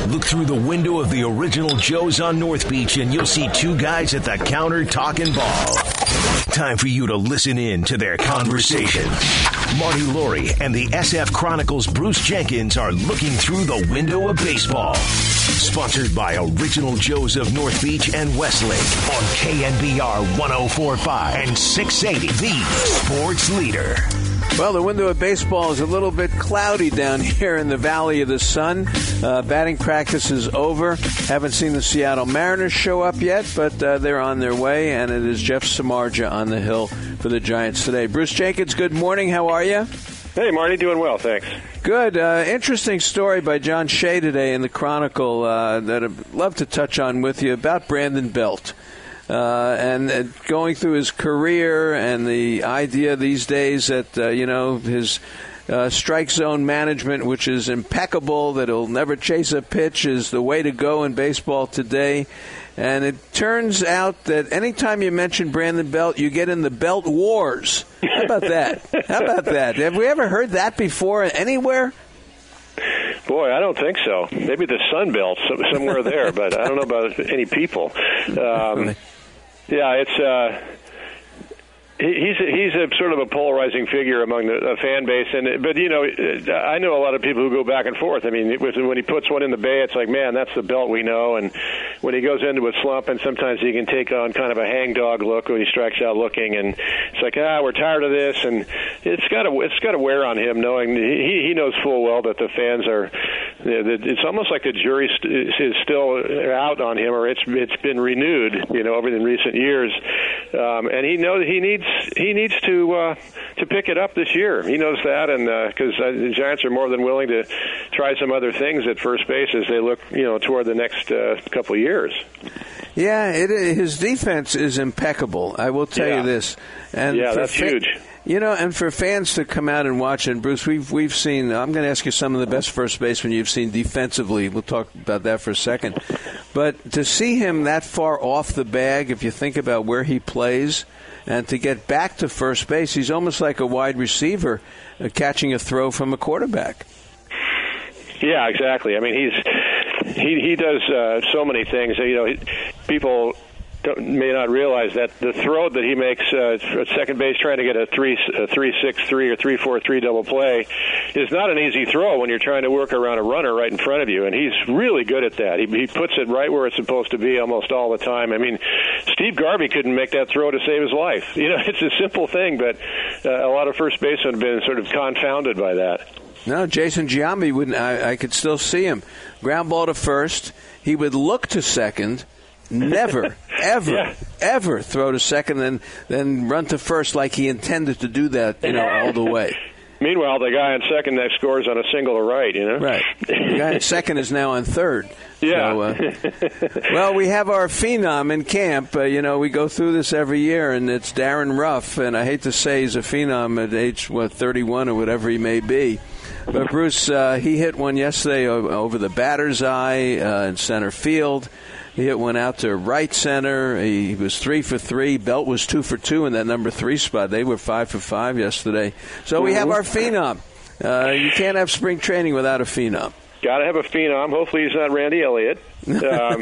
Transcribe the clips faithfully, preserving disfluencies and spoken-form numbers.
Look through the window of the original Joe's on North Beach and you'll see two guys at the counter talking ball. Time for you to listen in to their conversation. Marty Laurie and the S F Chronicles' Bruce Jenkins are looking through the window of baseball. Sponsored by Original Joe's of North Beach and Westlake on K N B R one oh four point five and six eighty, the sports leader. Well, the window of baseball is a little bit cloudy down here in the Valley of the Sun. Uh, batting practice is over. Haven't seen the Seattle Mariners show up yet, but uh, they're on their way, and it is Jeff Samardzija on the hill for the Giants today. Bruce Jenkins, good morning. How are you? Hey, Marty. Doing well, thanks. Good. Uh, interesting story by John Shea today in the Chronicle uh, that I'd love to touch on with you about Brandon Belt. Uh, and uh, going through his career and the idea these days that, uh, you know, his uh, strike zone management, which is impeccable, that he'll never chase a pitch, is the way to go in baseball today. And it turns out that anytime you mention Brandon Belt, you get in the Belt Wars. How about that? How about that? Have we ever heard that before anywhere? Boy, I don't think so. Maybe the Sun Belt, somewhere there, but I don't know about any people. Um, yeah, it's uh, he's a, he's a sort of a polarizing figure among the uh, fan base, and but you know, I know a lot of people who go back and forth. I mean, it was, when he puts one in the bay, it's like, man, that's the Belt we know, and when he goes into a slump, and sometimes he can take on kind of a hangdog look when he strikes out looking, and it's like, ah, we're tired of this, and it's got to it's got to wear on him, knowing he he knows full well that the fans are. It's almost like the jury is still out on him, or it's it's been renewed, you know, over the recent years, um, and he knows he needs he needs to uh, to pick it up this year. He knows that, and because uh, the Giants are more than willing to try some other things at first base as they look, you know, toward the next uh, couple of years. Yeah, it, his defense is impeccable. I will tell yeah. you this, and yeah, that's fa- huge. You know, and for fans to come out and watch, and Bruce, we've we've seen, I'm going to ask you some of the best first basemen you've seen defensively. We'll talk about that for a second. But to see him that far off the bag, if you think about where he plays, and to get back to first base, he's almost like a wide receiver uh, catching a throw from a quarterback. Yeah, exactly. I mean, he's he he does uh, so many things. You know, people may not realize that the throw that he makes uh, at second base, trying to get a three a three six three or three four three double play, is not an easy throw when you're trying to work around a runner right in front of you. And he's really good at that. He, he puts it right where it's supposed to be almost all the time. I mean, Steve Garvey couldn't make that throw to save his life. You know, it's a simple thing, but uh, a lot of first basemen have been sort of confounded by that. No, Jason Giambi wouldn't. I, I could still see him ground ball to first. He would look to second. Never, ever, yeah. ever throw to second and then run to first like he intended to do that, you know, all the way. Meanwhile, the guy on second that scores on a single or right, you know? Right. The guy on second is now on third. Yeah. So, uh, well, we have our phenom in camp. Uh, you know, we go through this every year, and it's Darren Ruff. And I hate to say he's a phenom at age, what, thirty-one or whatever he may be. But, Bruce, uh, he hit one yesterday over the batter's eye uh, in center field. He hit one out to right center. He was three for three. Belt was two for two in that number three spot. They were five for five yesterday. So we have our phenom. Uh, you can't have spring training without a phenom. Got to have a phenom. Hopefully he's not Randy Elliott, um,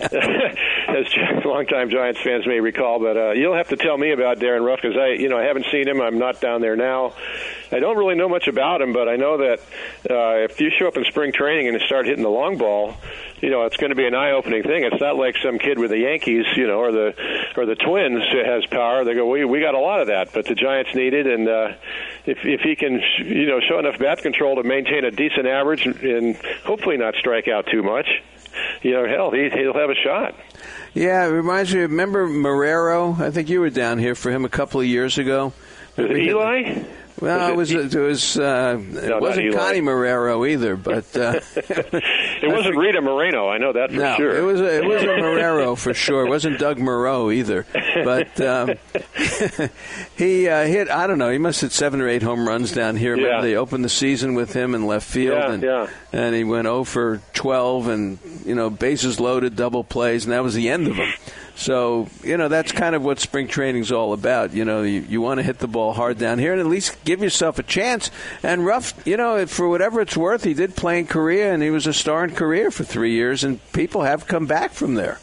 as longtime Giants fans may recall. But uh, you'll have to tell me about Darren Ruff because I, you know, I haven't seen him. I'm not down there now. I don't really know much about him, but I know that uh, if you show up in spring training and start hitting the long ball, you know, it's going to be an eye-opening thing. It's not like some kid with the Yankees, you know, or the or the Twins has power. They go, we we got a lot of that, but the Giants need it, and uh, if if he can, you know, show enough bat control to maintain a decent average and, and hopefully not strike out too much, you know, hell, he, he'll have a shot. Yeah, it reminds me. Remember Marrero? I think you were down here for him a couple of years ago. Was it Eli? Well, was it, it was. Uh, no, it wasn't Connie Marrero either, but uh, it wasn't Rita Moreno. I know that for no, sure. it was a, it was a Marrero for sure. It wasn't Doug Moreau either, but um, he uh, hit. I don't know. He must have hit seven or eight home runs down here. Yeah. Remember they opened the season with him in left field, yeah, and yeah. and he went oh for twelve, and you know bases loaded, double plays, and that was the end of him. So, you know, that's kind of what spring training's all about. You know, you, you want to hit the ball hard down here and at least give yourself a chance. And Ruff, you know, for whatever it's worth, he did play in Korea, and he was a star darn career for three years, and people have come back from there.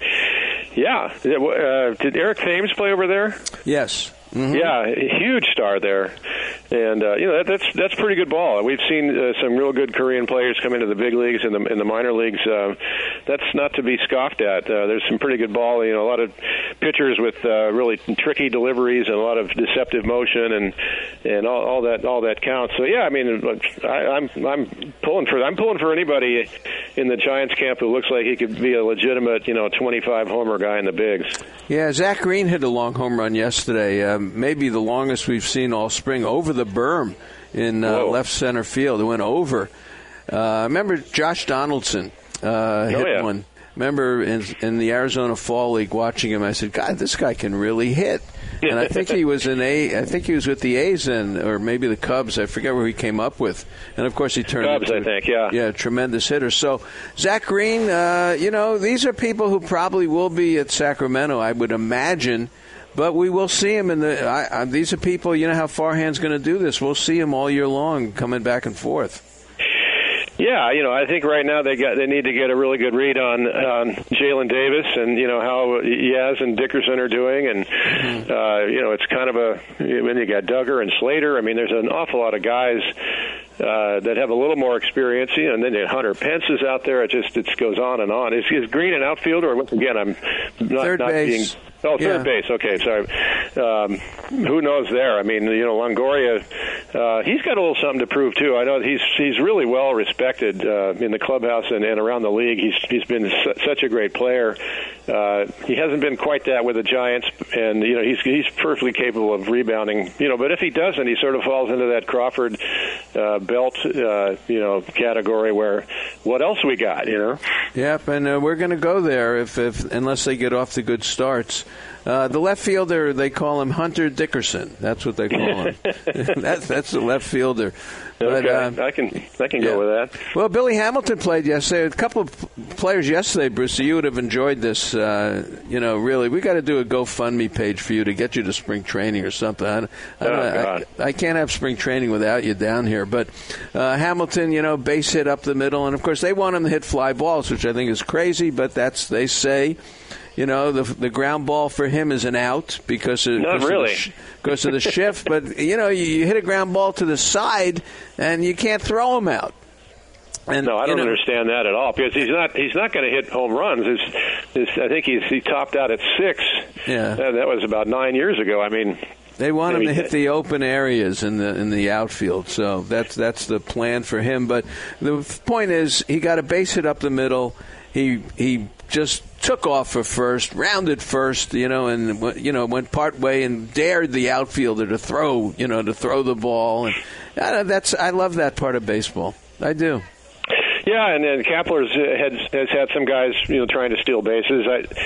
Yeah. Uh, did Eric Thames play over there? Yes. Mm-hmm. Yeah, a huge star there, and uh, you know that, that's that's pretty good ball. We've seen uh, some real good Korean players come into the big leagues and the in the minor leagues. Uh, that's not to be scoffed at. Uh, there's some pretty good ball. You know, a lot of pitchers with uh, really tricky deliveries and a lot of deceptive motion, and and all, all that all that counts. So yeah, I mean, I, I'm I'm pulling for I'm pulling for anybody in the Giants camp who looks like he could be a legitimate, you know, twenty-five homer guy in the bigs. Yeah, Zach Green hit a long home run yesterday. Um, maybe the longest we've seen all spring, over the berm in uh, left center field. It went over. Uh, I remember Josh Donaldson uh, hit oh, yeah. one. Remember in, in the Arizona Fall League watching him, I said, God, this guy can really hit. And I think he was in a. I think he was with the A's then, or maybe the Cubs. I forget where he came up with. And of course, he turned Cubs. into, I think, yeah, yeah, tremendous hitter. So Zach Green, uh, you know, these are people who probably will be at Sacramento, I would imagine. But we will see him in the. I, I, these are people. You know how Farhan's going to do this. We'll see him all year long, coming back and forth. Yeah, you know, I think right now they got they need to get a really good read on on Jalen Davis and you know how Yaz and Dickerson are doing, and mm-hmm. uh, you know it's kind of a when you got Duggar and Slater. I mean, there's an awful lot of guys uh, that have a little more experience, you know, and then Hunter Pence is out there. It just it goes on and on. Is, is Green an outfielder? Once again, I'm not, Third not base. being. Oh, third yeah. base. Okay, sorry. Um, who knows there? I mean, you know, Longoria, uh, he's got a little something to prove too. I know he's he's really well respected uh, in the clubhouse and, and around the league. He's he's been su- such a great player. Uh, he hasn't been quite that with the Giants, and you know, he's he's perfectly capable of rebounding. You know, but if he doesn't, he sort of falls into that Crawford uh, Belt, uh, you know, category where what else we got? You know. Yep, and uh, we're going to go there if, if unless they get off to good starts. Uh, the left fielder, they call him Hunter Dickerson. That's what they call him. that's that's the left fielder. But, okay, uh, I can I can yeah. go with that. Well, Billy Hamilton played yesterday. A couple of players yesterday, Bruce. You would have enjoyed this. Uh, you know, really, we got to do a GoFundMe page for you to get you to spring training or something. I, I, oh, I, I can't have spring training without you down here. But uh, Hamilton, you know, base hit up the middle, and of course they want him to hit fly balls, which I think is crazy. But that's they say. You know, the the ground ball for him is an out because of, Not because really. of, the, sh- because of the shift. But, you know, you, you hit a ground ball to the side, and you can't throw him out. And, no, I don't you know, understand that at all because he's not he's not going to hit home runs. It's, it's, I think he's he topped out at six. Yeah. Uh, that was about nine years ago. I mean, they want I him mean, to hit the open areas in the in the outfield, so that's that's the plan for him. But the point is, he got a base hit up the middle. He he just took off for first, rounded first, you know, and you know went part way and dared the outfielder to throw, you know, to throw the ball. And uh, that's I love that part of baseball. I do. Yeah, and then Kapler's has has had some guys, you know, trying to steal bases.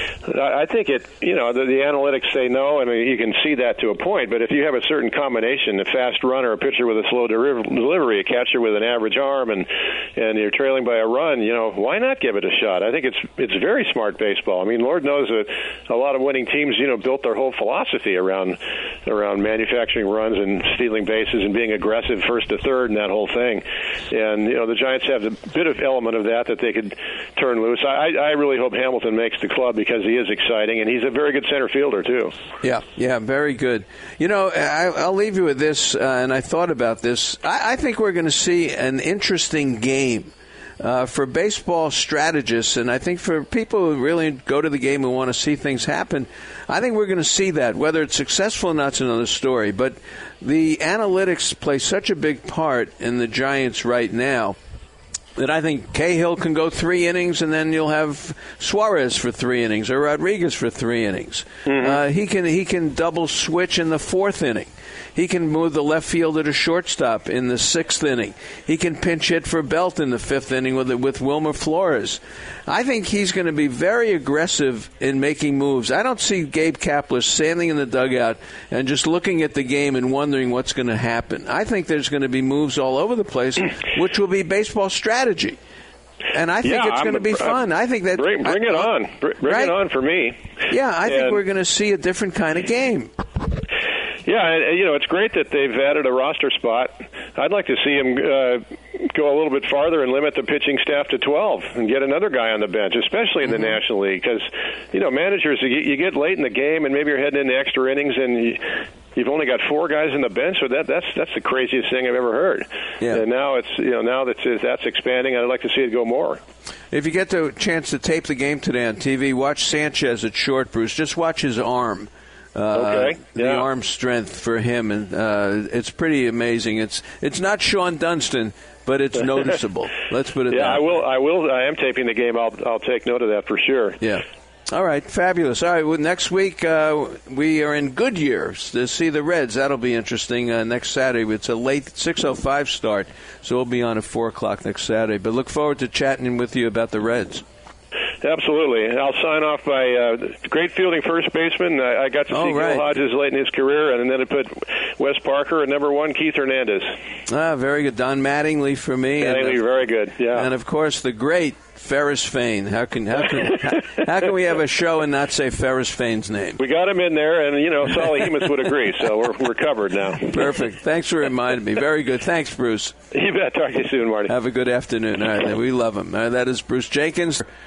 I I think it, you know, the, the analytics say no, and you can see that to a point. But if you have a certain combination, a fast runner, a pitcher with a slow delivery, a catcher with an average arm, and and you're trailing by a run, you know, why not give it a shot? I think it's it's very smart baseball. I mean, Lord knows that a lot of winning teams, you know, built their whole philosophy around around manufacturing runs and stealing bases and being aggressive first to third and that whole thing. And you know, the Giants have a bit of element of that that they could turn loose. I, I really hope Hamilton makes the club because he is exciting and he's a very good center fielder too. Yeah, yeah, very good. You know, I, I'll leave you with this, uh, and I thought about this. I, I think we're going to see an interesting game. Uh, for baseball strategists, and I think for people who really go to the game and want to see things happen, I think we're going to see that. Whether it's successful or not is another story. But the analytics play such a big part in the Giants right now that I think Cahill can go three innings, and then you'll have Suarez for three innings or Rodriguez for three innings. Mm-hmm. Uh, he can he can double switch in the fourth inning. He can move the left fielder to shortstop in the sixth inning. He can pinch hit for Belt in the fifth inning with with Wilmer Flores. I think he's going to be very aggressive in making moves. I don't see Gabe Kapler standing in the dugout and just looking at the game and wondering what's going to happen. I think there's going to be moves all over the place, which will be baseball strategy. And I think yeah, it's going to be fun. I think that bring, bring I, it on, bring right? it on for me. Yeah, I and, think we're going to see a different kind of game. Yeah, and, you know, it's great that they've added a roster spot. I'd like to see him uh, go a little bit farther and limit the pitching staff to twelve and get another guy on the bench, especially in the mm-hmm. National League, because, you know, managers, you, you get late in the game and maybe you're heading into extra innings and you, you've only got four guys in the bench, so that that's that's the craziest thing I've ever heard. Yeah. And now it's you know now that that's expanding, I'd like to see it go more. If you get the chance to tape the game today on T V, watch Sanchez at short, Bruce. Just watch his arm. Uh, okay. Yeah. The arm strength for him, and uh, it's pretty amazing. It's it's not Sean Dunston, but it's noticeable. Let's put it. Yeah, that I will. way. I will. I am taping the game. I'll I'll take note of that for sure. Yeah. All right, fabulous. All right, well, next week uh, we are in Goodyear to see the Reds. That'll be interesting uh, next Saturday. It's a late six oh five start, so we'll be on at four o'clock next Saturday. But look forward to chatting with you about the Reds. Absolutely. I'll sign off by uh, great fielding first baseman. I, I got to see oh, right. Gil Hodges late in his career, and then I put Wes Parker and number one, Keith Hernandez. Ah, very good. Don Mattingly for me. Mattingly, and, uh, very good, yeah. And, of course, the great Ferris Fain. How can how can, how, how can we have a show and not say Ferris Fain's name? We got him in there, and, you know, Solly Hemus would agree, so we're, we're covered now. Perfect. Thanks for reminding me. Very good. Thanks, Bruce. You bet. Talk to you soon, Marty. Have a good afternoon. All right, we love him. All right, that is Bruce Jenkins.